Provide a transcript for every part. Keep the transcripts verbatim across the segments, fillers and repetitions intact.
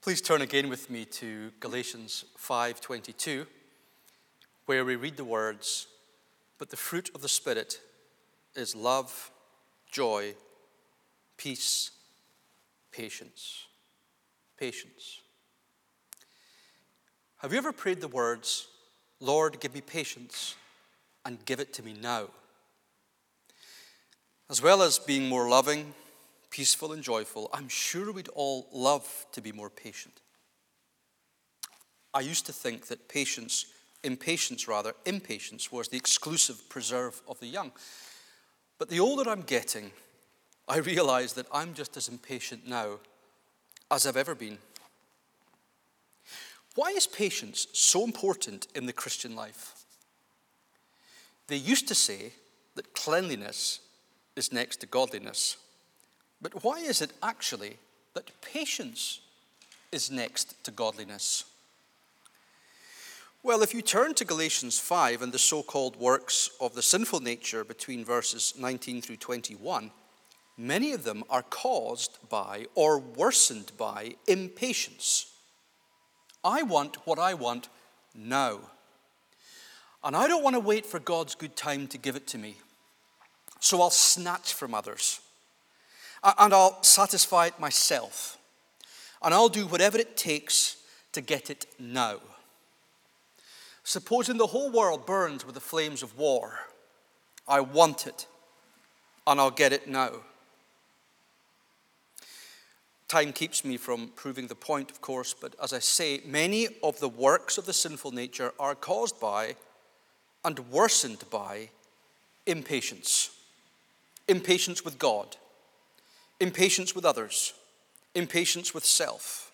Please turn again with me to Galatians five twenty-two, where we read the words, "But the fruit of the Spirit is love, joy, peace, patience." Patience. Have you ever prayed the words, "Lord, give me patience and give it to me now"? As well as being more loving, peaceful, and joyful, I'm sure we'd all love to be more patient. I used to think that patience, impatience rather, impatience was the exclusive preserve of the young. But the older I'm getting, I realize that I'm just as impatient now as I've ever been. Why is patience so important in the Christian life? They used to say that cleanliness is next to godliness. But why is it actually that patience is next to godliness? Well, if you turn to Galatians five and the so-called works of the sinful nature between verses nineteen through twenty-one, many of them are caused by or worsened by impatience. I want what I want now. And I don't want to wait for God's good time to give it to me. So I'll snatch from others. And I'll satisfy it myself. And I'll do whatever it takes to get it now. Supposing the whole world burns with the flames of war, I want it, and I'll get it now. Time keeps me from proving the point, of course, but as I say, many of the works of the sinful nature are caused by and worsened by impatience. Impatience with God. Impatience with others. Impatience with self.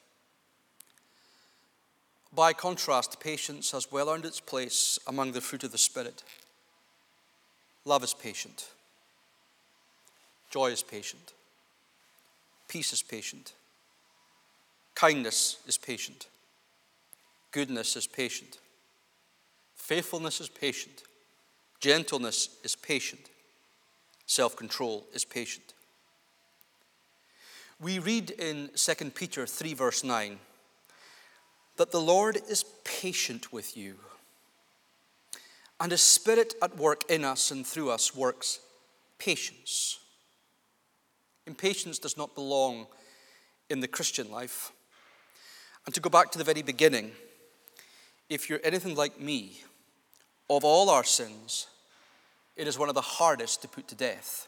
By contrast, patience has well earned its place among the fruit of the Spirit. Love is patient. Joy is patient. Peace is patient. Kindness is patient. Goodness is patient. Faithfulness is patient. Gentleness is patient. Self-control is patient. We read in Second Peter three verse nine that the Lord is patient with you, and His Spirit at work in us and through us works patience. Impatience does not belong in the Christian life. And to go back to the very beginning, if you're anything like me, of all our sins, it is one of the hardest to put to death.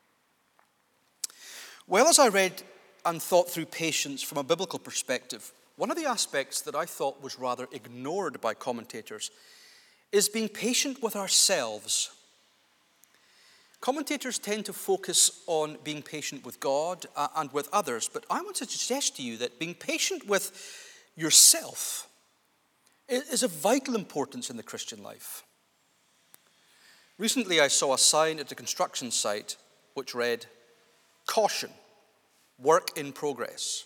Well, as I read and thought through patience from a biblical perspective, one of the aspects that I thought was rather ignored by commentators is being patient with ourselves. Commentators tend to focus on being patient with God uh, and with others, but I want to suggest to you that being patient with yourself is of vital importance in the Christian life. Recently, I saw a sign at a construction site which read, "Caution, work in progress."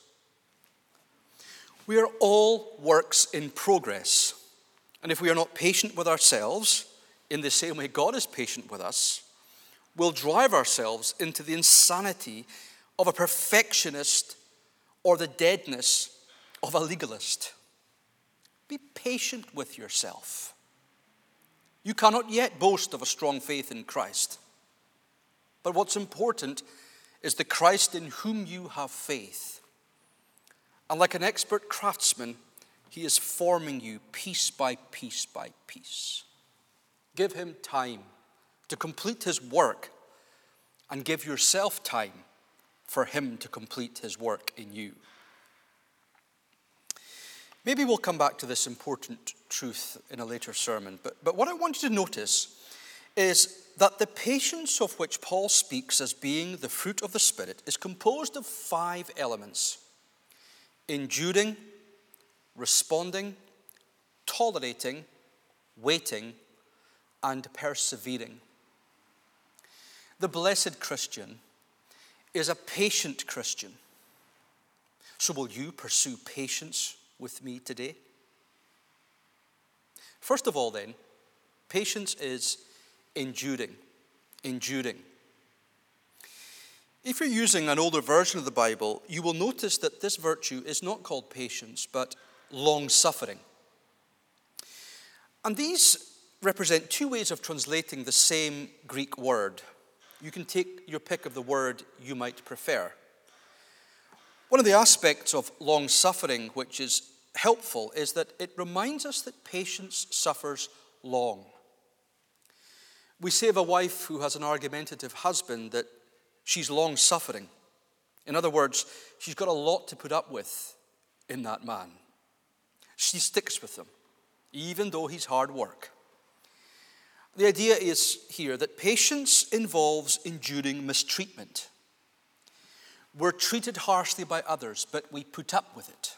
We are all works in progress. And if we are not patient with ourselves, in the same way God is patient with us, we'll drive ourselves into the insanity of a perfectionist or the deadness of a legalist. Be patient with yourself. You cannot yet boast of a strong faith in Christ. But what's important is the Christ in whom you have faith. And like an expert craftsman, He is forming you piece by piece by piece. Give Him time to complete His work, and give yourself time for Him to complete His work in you. Maybe we'll come back to this important truth in a later sermon, but, but what I want you to notice is that the patience of which Paul speaks as being the fruit of the Spirit is composed of five elements: enduring, responding, tolerating, waiting, and persevering. The blessed Christian is a patient Christian. So will you pursue patience with me today? First of all then, patience is enduring. Enduring. If you're using an older version of the Bible, you will notice that this virtue is not called patience, but long-suffering. And these represent two ways of translating the same Greek word. You can take your pick of the word you might prefer. One of the aspects of long-suffering which is helpful is that it reminds us that patience suffers long. We say of a wife who has an argumentative husband that she's long-suffering. In other words, she's got a lot to put up with in that man. She sticks with him, even though he's hard work. The idea is here that patience involves enduring mistreatment. We're treated harshly by others, but we put up with it.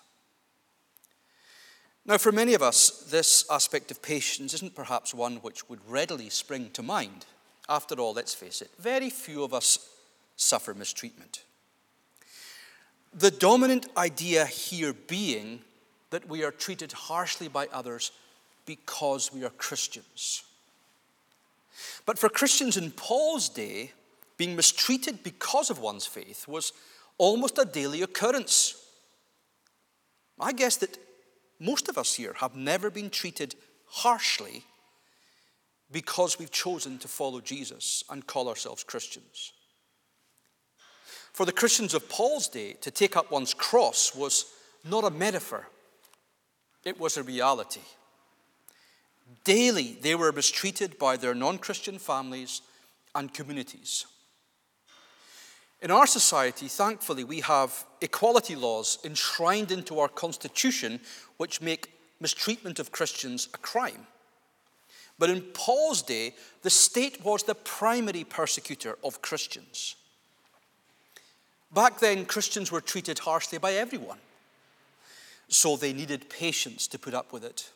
Now, for many of us, this aspect of patience isn't perhaps one which would readily spring to mind. After all, let's face it, very few of us suffer mistreatment. The dominant idea here being that we are treated harshly by others because we are Christians. But for Christians in Paul's day, being mistreated because of one's faith was almost a daily occurrence. I guess that most of us here have never been treated harshly because we've chosen to follow Jesus and call ourselves Christians. For the Christians of Paul's day, to take up one's cross was not a metaphor. It was a reality. Daily, they were mistreated by their non-Christian families and communities. In our society, thankfully, we have equality laws enshrined into our constitution which make mistreatment of Christians a crime. But in Paul's day, the state was the primary persecutor of Christians. Back then, Christians were treated harshly by everyone, so they needed patience to put up with it.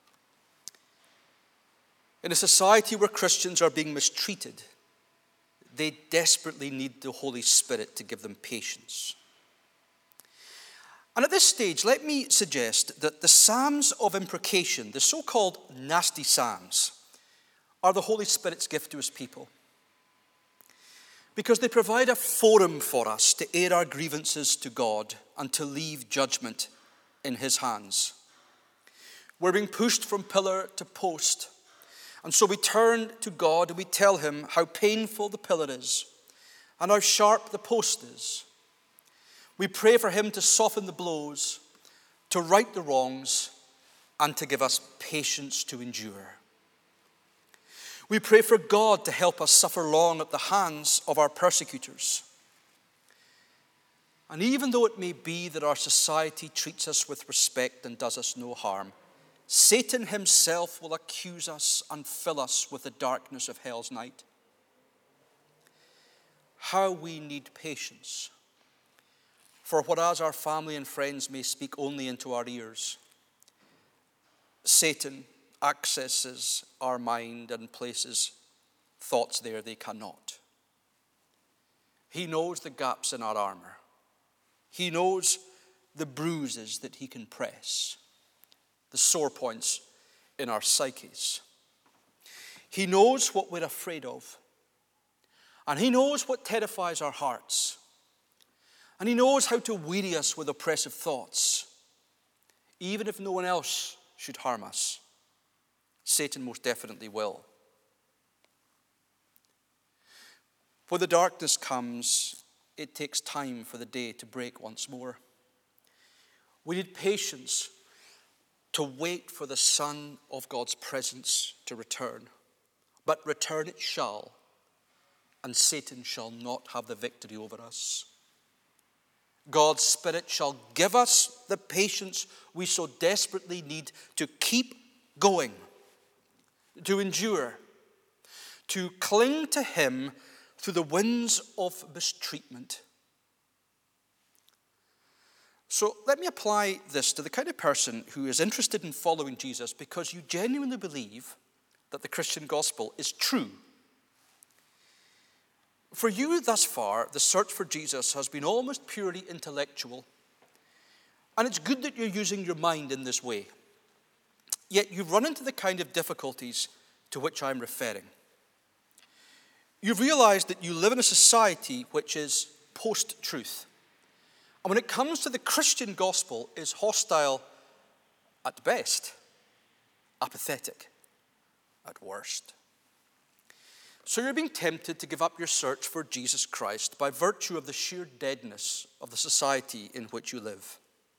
In a society where Christians are being mistreated, they desperately need the Holy Spirit to give them patience. And at this stage, let me suggest that the Psalms of imprecation, the so-called nasty Psalms, are the Holy Spirit's gift to his people. Because they provide a forum for us to air our grievances to God and to leave judgment in his hands. We're being pushed from pillar to post. And so we turn to God and we tell him how painful the pillar is and how sharp the post is. We pray for him to soften the blows, to right the wrongs, and to give us patience to endure. We pray for God to help us suffer long at the hands of our persecutors. And even though it may be that our society treats us with respect and does us no harm, Satan himself will accuse us and fill us with the darkness of hell's night. How we need patience. For whereas our family and friends may speak only into our ears, Satan accesses our mind and places thoughts there they cannot. He knows the gaps in our armor. He knows the bruises that he can press, the sore points in our psyches. He knows what we're afraid of. And he knows what terrifies our hearts. And he knows how to weary us with oppressive thoughts, even if no one else should harm us. Satan most definitely will. When the darkness comes, it takes time for the day to break once more. We need patience to wait for the Son of God's presence to return. But return it shall, and Satan shall not have the victory over us. God's Spirit shall give us the patience we so desperately need to keep going, to endure, to cling to him through the winds of mistreatment. So let me apply this to the kind of person who is interested in following Jesus because you genuinely believe that the Christian gospel is true. For you thus far, the search for Jesus has been almost purely intellectual. And it's good that you're using your mind in this way. Yet you've run into the kind of difficulties to which I'm referring. You've realized that you live in a society which is post-truth. And when it comes to the Christian gospel, is hostile at best, apathetic at worst. So you're being tempted to give up your search for Jesus Christ by virtue of the sheer deadness of the society in which you live.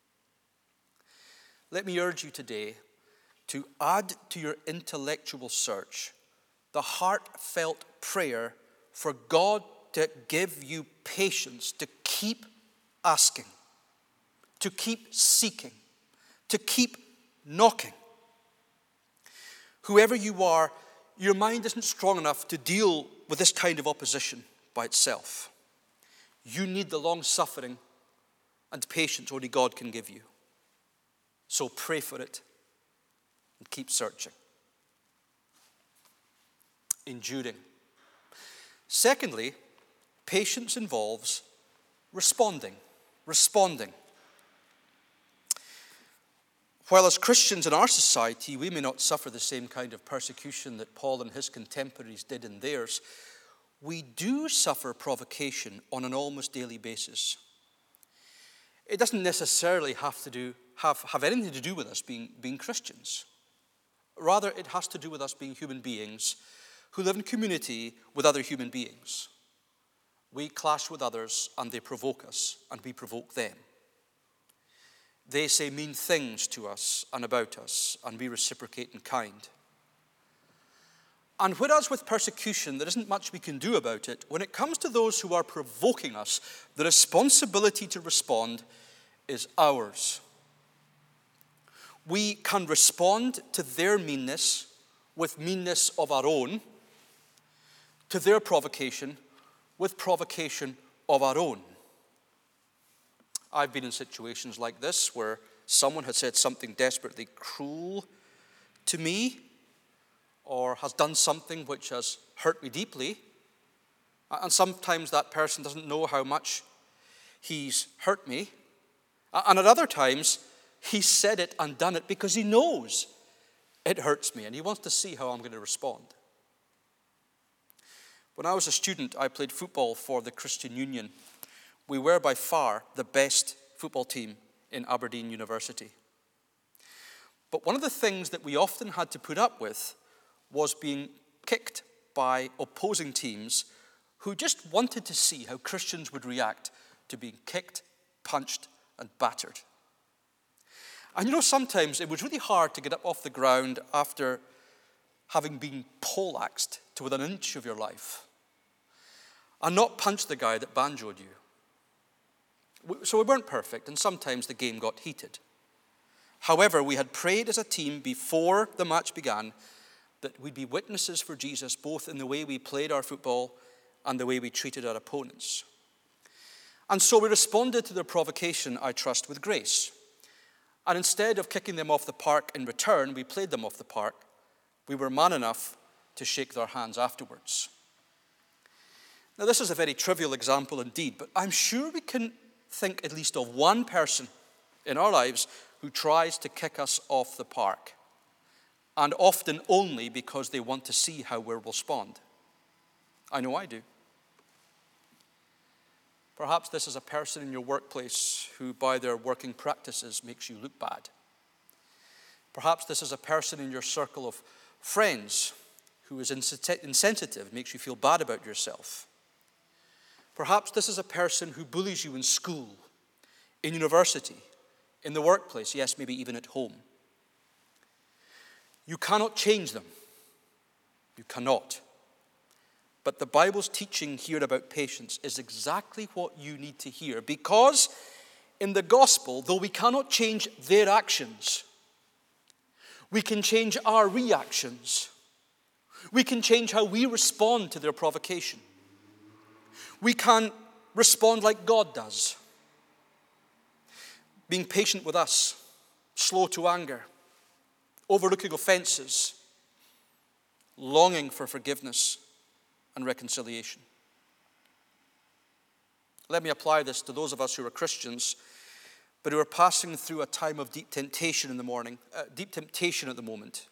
Let me urge you today to add to your intellectual search the heartfelt prayer for God to give you patience to keep asking, to keep seeking, to keep knocking. Whoever you are, your mind isn't strong enough to deal with this kind of opposition by itself. You need the long-suffering and patience only God can give you. So pray for it and keep searching. Enduring. Secondly, patience involves responding. Responding. While as Christians in our society, we may not suffer the same kind of persecution that Paul and his contemporaries did in theirs, we do suffer provocation on an almost daily basis. It doesn't necessarily have to do have, have anything to do with us being, being Christians. Rather, it has to do with us being human beings who live in community with other human beings. We clash with others and they provoke us and we provoke them. They say mean things to us and about us and we reciprocate in kind. And whereas with persecution there isn't much we can do about it, when it comes to those who are provoking us, the responsibility to respond is ours. We can respond to their meanness with meanness of our own, to their provocation with provocation of our own. I've been in situations like this where someone has said something desperately cruel to me or has done something which has hurt me deeply. And sometimes that person doesn't know how much he's hurt me. And at other times, he's said it and done it because he knows it hurts me and he wants to see how I'm going to respond. When I was a student, I played football for the Christian Union. We were by far the best football team in Aberdeen University. But one of the things that we often had to put up with was being kicked by opposing teams who just wanted to see how Christians would react to being kicked, punched, and battered. And you know, sometimes it was really hard to get up off the ground after having been poleaxed to within an inch of your life and not punch the guy that banjoed you. So we weren't perfect, and sometimes the game got heated. However, we had prayed as a team before the match began that we'd be witnesses for Jesus, both in the way we played our football and the way we treated our opponents. And so we responded to their provocation, I trust, with grace. And instead of kicking them off the park in return, we played them off the park. We were man enough to shake their hands afterwards. Now, this is a very trivial example indeed, but I'm sure we can think at least of one person in our lives who tries to kick us off the park, and often only because they want to see how we'll respond. I know I do. Perhaps this is a person in your workplace who, by their working practices, makes you look bad. Perhaps this is a person in your circle of friends who is insensitive, makes you feel bad about yourself. Perhaps this is a person who bullies you in school, in university, in the workplace, yes, maybe even at home. You cannot change them. You cannot. But the Bible's teaching here about patience is exactly what you need to hear, because in the gospel, though we cannot change their actions, we can change our reactions. We can change how we respond to their provocation. We can respond like God does, being patient with us, slow to anger, overlooking offenses, longing for forgiveness and reconciliation. Let me apply this to those of us who are Christians, but who are passing through a time of deep temptation in the morning, uh, deep temptation at the moment.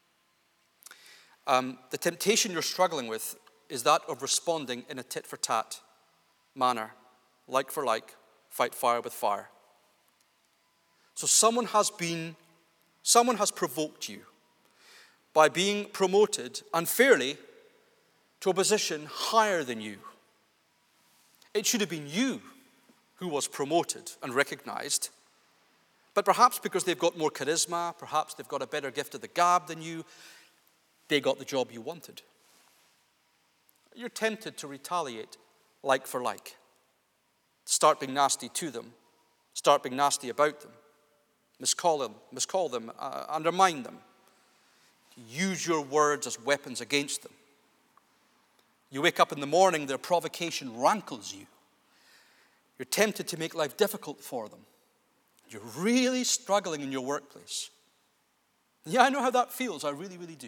Um, the temptation you're struggling with is that of responding in a tit-for-tat manner. like for like, fight fire with fire. So someone has been, someone has provoked you by being promoted unfairly to a position higher than you. It should have been you who was promoted and recognized. But perhaps because they've got more charisma, perhaps they've got a better gift of the gab than you, they got the job you wanted. You're tempted to retaliate like for like. Start being nasty to them. Start being nasty about them. Miscall them, miscall them, uh, undermine them. Use your words as weapons against them. You wake up in the morning, their provocation rankles you. You're tempted to make life difficult for them. You're really struggling in your workplace. Yeah, I know how that feels. I really, really do.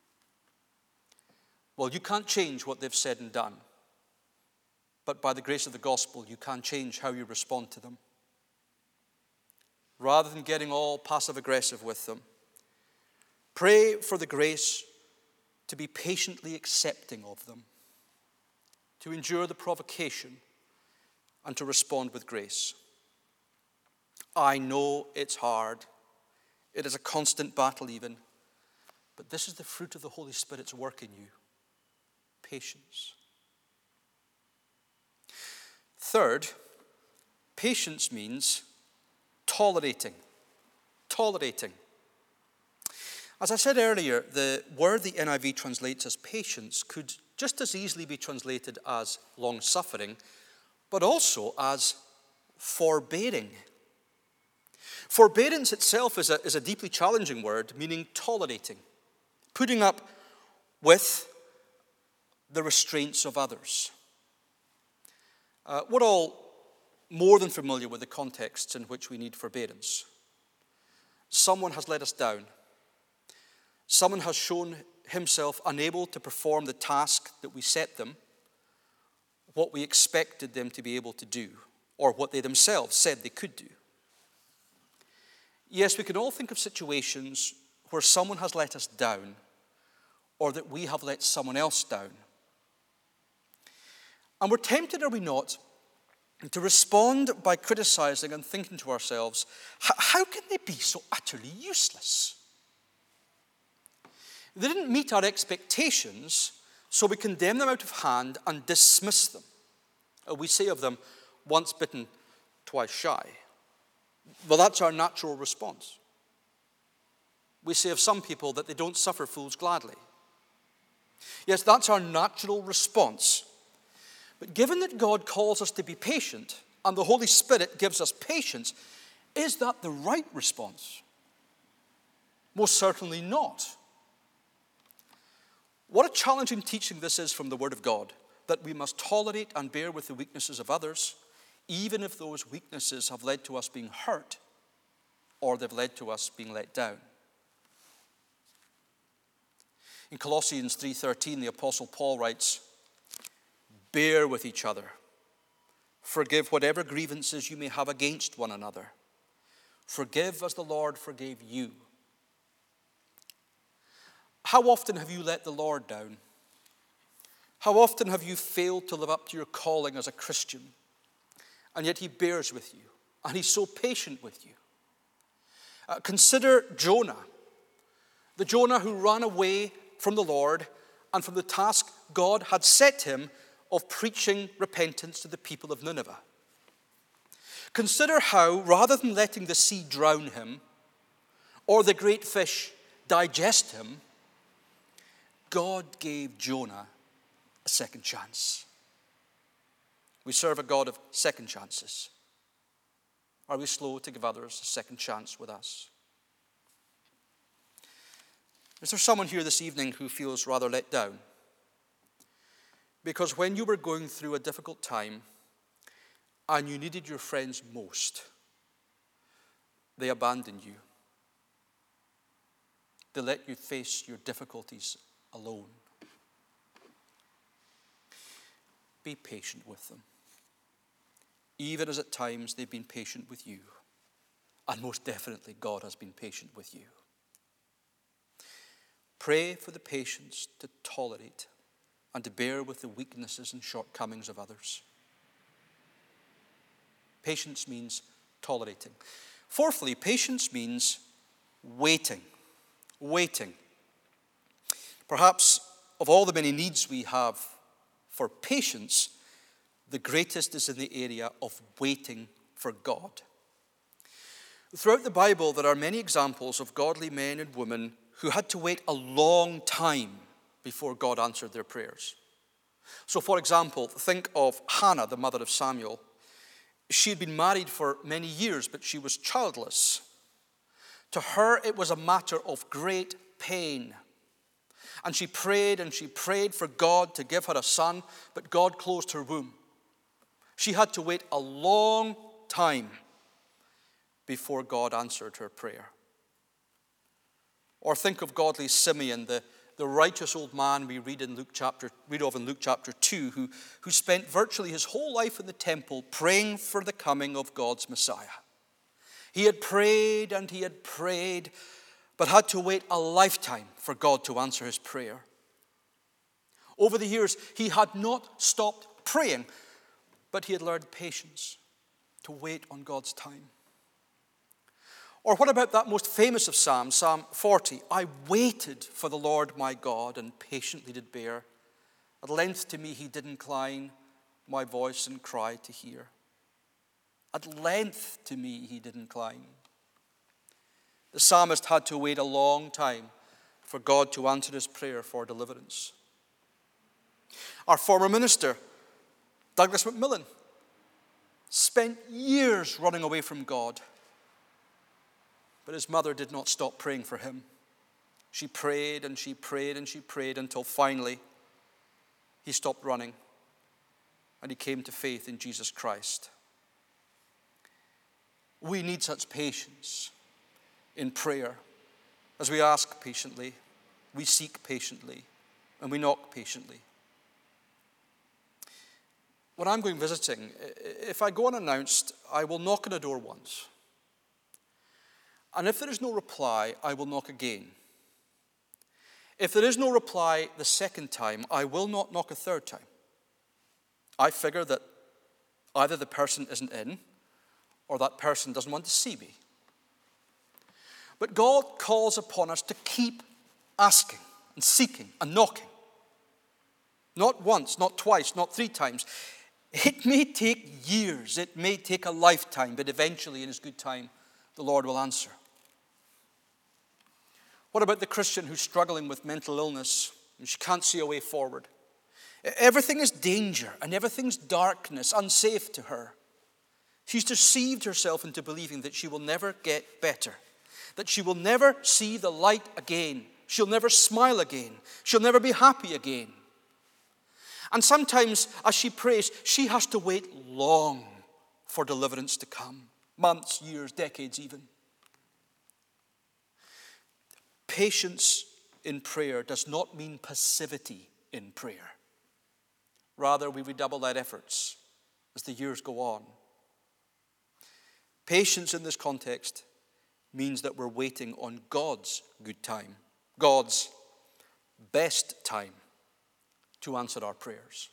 Well, you can't change what they've said and done. But by the grace of the gospel, you can change how you respond to them. Rather than getting all passive-aggressive with them, pray for the grace to be patiently accepting of them, to endure the provocation, and to respond with grace. I know it's hard. It is a constant battle even. But this is the fruit of the Holy Spirit's work in you. Patience. Third, patience means tolerating. Tolerating. As I said earlier, the word the N I V translates as patience could just as easily be translated as long-suffering, but also as forbearing. Forbearance itself is a, is a deeply challenging word, meaning tolerating, putting up with the restraints of others. Uh, we're all more than familiar with the contexts in which we need forbearance. Someone has let us down. Someone has shown himself unable to perform the task that we set them, what we expected them to be able to do, or what they themselves said they could do. Yes, we can all think of situations where someone has let us down, or that we have let someone else down. And we're tempted, are we not, to respond by criticizing and thinking to ourselves, how can they be so utterly useless? They didn't meet our expectations, so we condemn them out of hand and dismiss them. We say of them, once bitten, twice shy. Well, that's our natural response. We say of some people that they don't suffer fools gladly. Yes, that's our natural response. But given that God calls us to be patient, and the Holy Spirit gives us patience, is that the right response? Most certainly not. What a challenging teaching this is from the Word of God, that we must tolerate and bear with the weaknesses of others, even if those weaknesses have led to us being hurt or they've led to us being let down. In Colossians three thirteen, the Apostle Paul writes, bear with each other. Forgive whatever grievances you may have against one another. Forgive as the Lord forgave you. How often have you let the Lord down? How often have you failed to live up to your calling as a Christian? And yet he bears with you, and he's so patient with you. Uh, consider Jonah, the Jonah who ran away from the Lord and from the task God had set him of preaching repentance to the people of Nineveh. Consider how, rather than letting the sea drown him or the great fish digest him, God gave Jonah a second chance. We serve a God of second chances. Are we slow to give others a second chance with us? Is there someone here this evening who feels rather let down? Because when you were going through a difficult time and you needed your friends most, they abandoned you. They let you face your difficulties alone. Be patient with them, even as at times they've been patient with you. And most definitely, God has been patient with you. Pray for the patience to tolerate and to bear with the weaknesses and shortcomings of others. Patience means tolerating. Fourthly, patience means waiting. Waiting. Perhaps of all the many needs we have for patience, the greatest is in the area of waiting for God. Throughout the Bible, there are many examples of godly men and women who had to wait a long time before God answered their prayers. So, for example, think of Hannah, the mother of Samuel. She had been married for many years, but she was childless. To her, it was a matter of great pain. And she prayed and she prayed for God to give her a son, but God closed her womb. She had to wait a long time before God answered her prayer. Or think of godly Simeon, the, the righteous old man we read in Luke chapter read of in Luke chapter two, who, who spent virtually his whole life in the temple praying for the coming of God's Messiah. He had prayed and he had prayed, but had to wait a lifetime for God to answer his prayer. Over the years, he had not stopped praying, but he had learned patience to wait on God's time. Or what about that most famous of Psalms, Psalm forty? I waited for the Lord my God and patiently did bear. At length to me he did incline my voice and cry to hear. At length to me he did incline. The psalmist had to wait a long time for God to answer his prayer for deliverance. Our former minister, Douglas Macmillan, spent years running away from God. But his mother did not stop praying for him. She prayed and she prayed and she prayed until finally he stopped running and he came to faith in Jesus Christ. We need such patience in prayer as we ask patiently, we seek patiently, and we knock patiently. When I'm going visiting, if I go unannounced, I will knock on a door once. And if there is no reply, I will knock again. If there is no reply the second time, I will not knock a third time. I figure that either the person isn't in or that person doesn't want to see me. But God calls upon us to keep asking and seeking and knocking. Not once, not twice, not three times. It may take years, it may take a lifetime, but eventually in his good time, the Lord will answer. What about the Christian who's struggling with mental illness and she can't see a way forward? Everything is danger and everything's darkness, unsafe to her. She's deceived herself into believing that she will never get better, that she will never see the light again. She'll never smile again. She'll never be happy again. And sometimes as she prays, she has to wait long for deliverance to come. Months, years, decades even. Patience in prayer does not mean passivity in prayer. Rather, we redouble our efforts as the years go on. Patience in this context means that we're waiting on God's good time, God's best time to answer our prayers.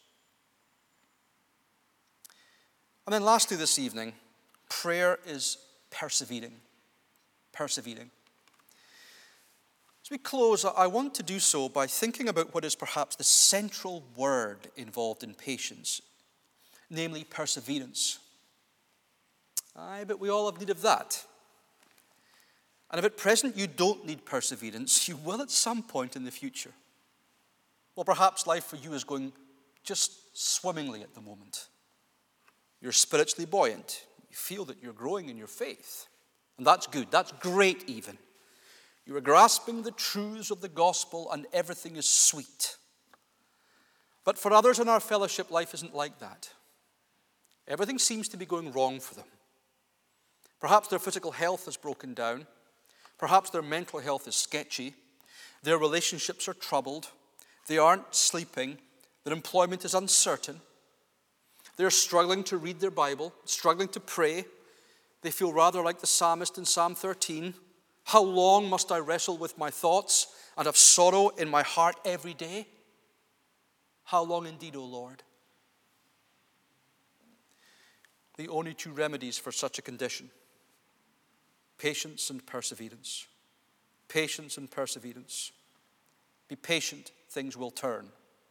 And then lastly this evening, prayer is persevering. Persevering. As we close, I want to do so by thinking about what is perhaps the central word involved in patience, namely perseverance. Aye, but we all have need of that. And if at present you don't need perseverance, you will at some point in the future. Well, perhaps life for you is going just swimmingly at the moment. You're spiritually buoyant. You feel that you're growing in your faith. And that's good. That's great even. You are grasping the truths of the gospel and everything is sweet. But for others in our fellowship, life isn't like that. Everything seems to be going wrong for them. Perhaps their physical health has broken down. Perhaps their mental health is sketchy. Their relationships are troubled. They aren't sleeping. Their employment is uncertain. They're struggling to read their Bible, struggling to pray. They feel rather like the psalmist in Psalm thirteen. How long must I wrestle with my thoughts and have sorrow in my heart every day? How long indeed, O Lord? the only two remedies for such a condition: patience and perseverance. Patience and perseverance. Be patient, things will turn.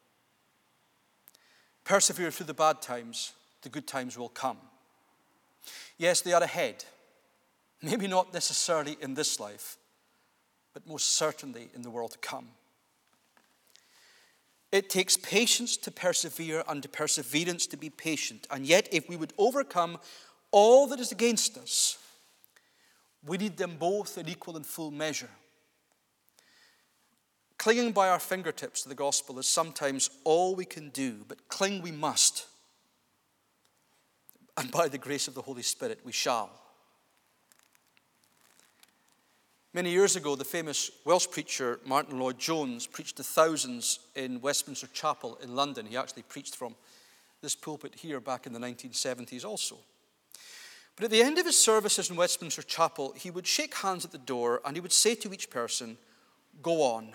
Persevere through the bad times, the good times will come. Yes, they are ahead. Maybe not necessarily in this life, but most certainly in the world to come. It takes patience to persevere and perseverance to be patient. And yet, if we would overcome all that is against us, we need them both in equal and full measure. Clinging by our fingertips to the gospel is sometimes all we can do, but cling we must. And by the grace of the Holy Spirit, we shall. Many years ago, the famous Welsh preacher Martin Lloyd-Jones preached to thousands in Westminster Chapel in London. He actually preached from this pulpit here back in the nineteen seventies also. But at the end of his services in Westminster Chapel, he would shake hands at the door and he would say to each person, "Go on."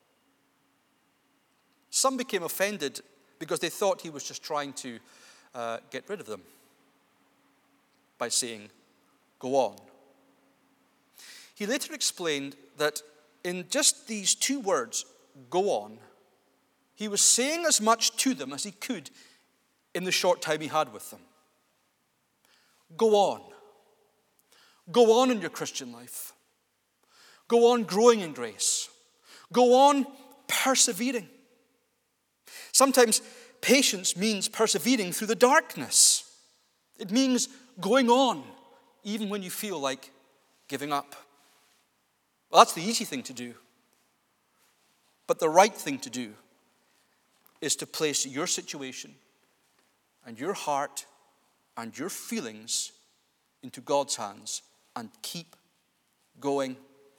Some became offended because they thought he was just trying to uh, get rid of them by saying, "Go on." He later explained that in just these two words, "go on," he was saying as much to them as he could in the short time he had with them. Go on. Go on in your Christian life. Go on growing in grace. Go on persevering. Sometimes patience means persevering through the darkness. It means going on even when you feel like giving up. Well, that's the easy thing to do. But the right thing to do is to place your situation and your heart and your feelings into God's hands and keep going.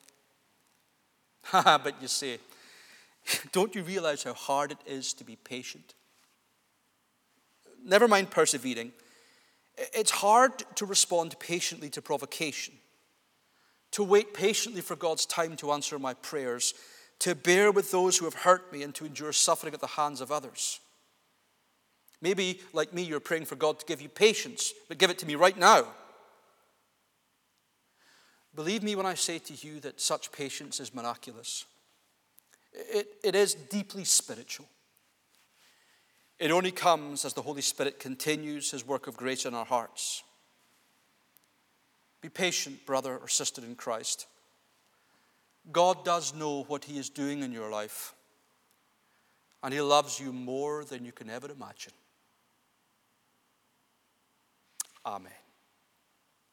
But you say, don't you realize how hard it is to be patient? Never mind persevering. It's hard to respond patiently to provocation, to wait patiently for God's time to answer my prayers, to bear with those who have hurt me, and to endure suffering at the hands of others. Maybe, like me, you're praying for God to give you patience, but give it to me right now. Believe me when I say to you that such patience is miraculous. It, it is deeply spiritual. It only comes as the Holy Spirit continues his work of grace in our hearts. Be patient, brother or sister in Christ. God does know what he is doing in your life, and he loves you more than you can ever imagine. Amen.